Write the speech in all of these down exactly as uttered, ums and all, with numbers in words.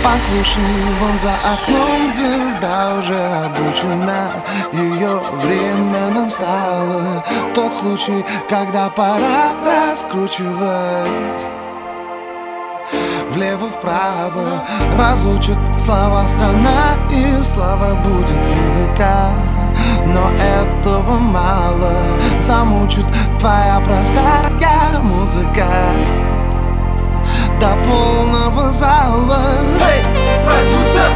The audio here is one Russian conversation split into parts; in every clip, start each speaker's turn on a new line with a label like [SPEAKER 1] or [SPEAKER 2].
[SPEAKER 1] Послушай, вон за окном звезда уже обручена, ее время настало. Тот случай, когда пора раскручивать влево-вправо, разлучат слова страна, и слава будет велика. Но этого мало, замучит твоя простая музыка до полного зала.
[SPEAKER 2] Эй, продюсер!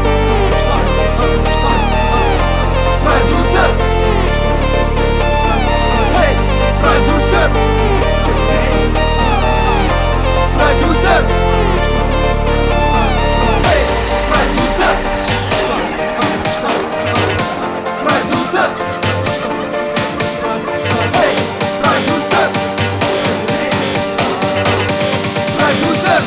[SPEAKER 2] Продюсер! Эй, продюсер! Продюсер! Эй, продюсер! Продюсер! Эй, продюсер! Продюсер!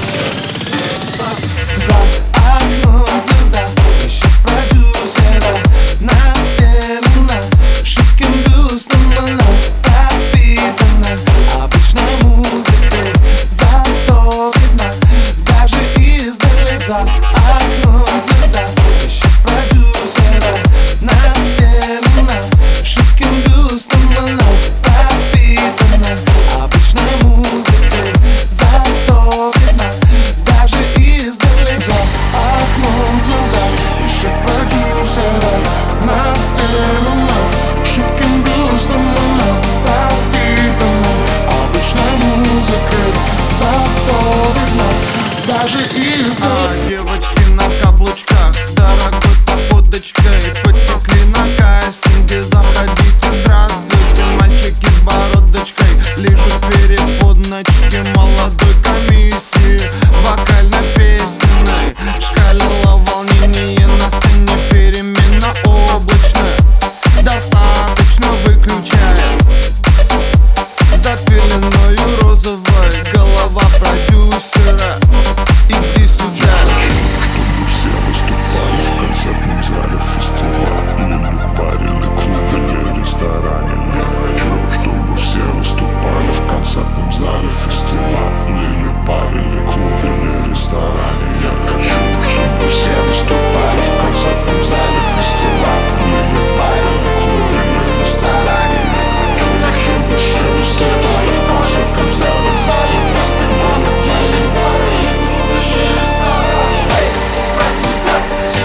[SPEAKER 1] За окном звезда ищет продюсера, наделена шутким бюстом, она пропитана обычной музыкой, зато видно даже издали. За окном звезда ищет продюсера, наделена шутким бюстом, она пропитана обычной музыкой, зато видно даже издали. За окном звезда ищет продюсера, наделена шутким бюстом, она пропитана обычной музыкой, зато видно даже издали.
[SPEAKER 3] А девочки на каблучках, дорогой походочкой потекли на кастинге. Заходите, здравствуйте, мальчики с бородочкой лижут переподночки молодой комиссии вокально-песенной. Шкалило волнение на сцене, перемена облачная. Достаточно выключаем за пеленою розовой голова продюсера. Иди сюда.
[SPEAKER 4] Чтобы все выступали в концертном зале фестиваля, или баре, или клубе, или ресторане. Я хочу, чтобы все выступали в концертном зале фестиваля, или баре, или клубе, или ресторане. Я хочу, чтобы все выступали в концертном зале фестиваля, или баре, или клубе, или ресторане. Я хочу, чтобы все выступали в концертном зале фестиваля, или баре, или клубе, или ресторане.
[SPEAKER 2] Продюсер!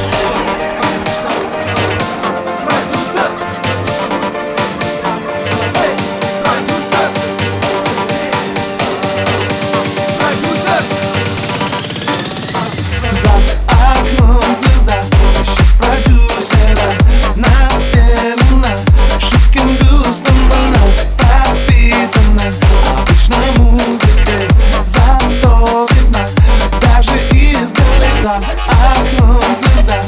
[SPEAKER 2] Продюсер! Эй, продюсер! Продюсер!
[SPEAKER 1] За окном звезда ищет продюсера, наделена шутким бюстом, она пропитана обычной музыкой, зато видно даже издали. За окном звезда